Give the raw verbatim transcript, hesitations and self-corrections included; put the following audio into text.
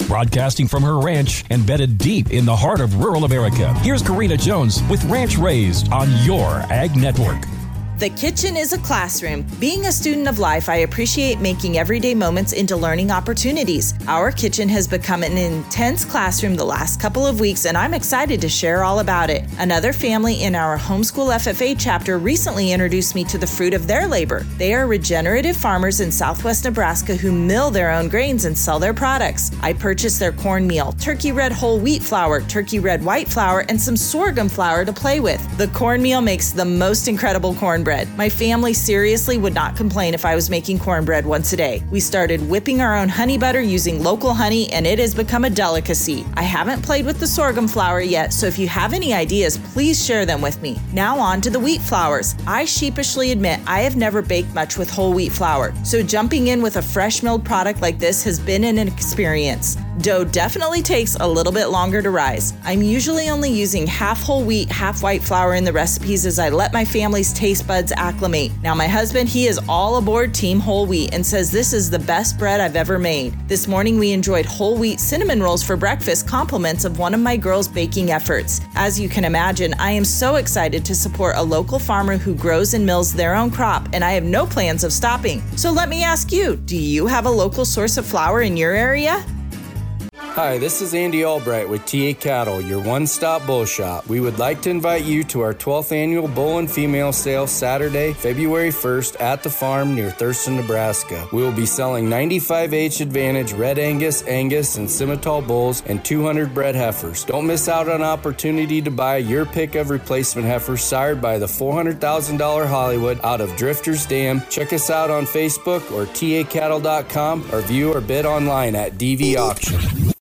Broadcasting from her ranch embedded deep in the heart of rural America, here's Karina Jones with Ranch Raised on your Ag Network. The kitchen is a classroom. Being a student of life, I appreciate making everyday moments into learning opportunities. Our kitchen has become an intense classroom the last couple of weeks, and I'm excited to share all about it. Another family in our Homeschool F F A chapter recently introduced me to the fruit of their labor. They are regenerative farmers in southwest Nebraska who mill their own grains and sell their products. I purchased their cornmeal, turkey red whole wheat flour, turkey red white flour, and some sorghum flour to play with. The cornmeal makes the most incredible cornbread. My family seriously would not complain if I was making cornbread once a day. We started whipping our own honey butter using local honey, and it has become a delicacy. I haven't played with the sorghum flour yet, so if you have any ideas, please share them with me. Now on to the wheat flours. I sheepishly admit I have never baked much with whole wheat flour, so jumping in with a fresh milled product like this has been an experience. Dough definitely takes a little bit longer to rise. I'm usually only using half whole wheat, half white flour in the recipes as I let my family's taste buds acclimate. Now my husband, he is all aboard Team Whole Wheat and says this is the best bread I've ever made. This morning we enjoyed whole wheat cinnamon rolls for breakfast, compliments of one of my girls' baking efforts. As you can imagine, I am so excited to support a local farmer who grows and mills their own crop, and I have no plans of stopping. So let me ask you, do you have a local source of flour in your area? Hi, this is Andy Albright with T A Cattle, your one-stop bull shop. We would like to invite you to our twelfth annual bull and female sale Saturday, February first at the farm near Thurston, Nebraska. We will be selling ninety-five H Advantage Red Angus, Angus, and Simmental bulls and two hundred bred heifers. Don't miss out on an opportunity to buy your pick of replacement heifers sired by the four hundred thousand dollars Hollywood out of Drifters Dam. Check us out on Facebook or T A cattle dot com or view or bid online at D V Auction.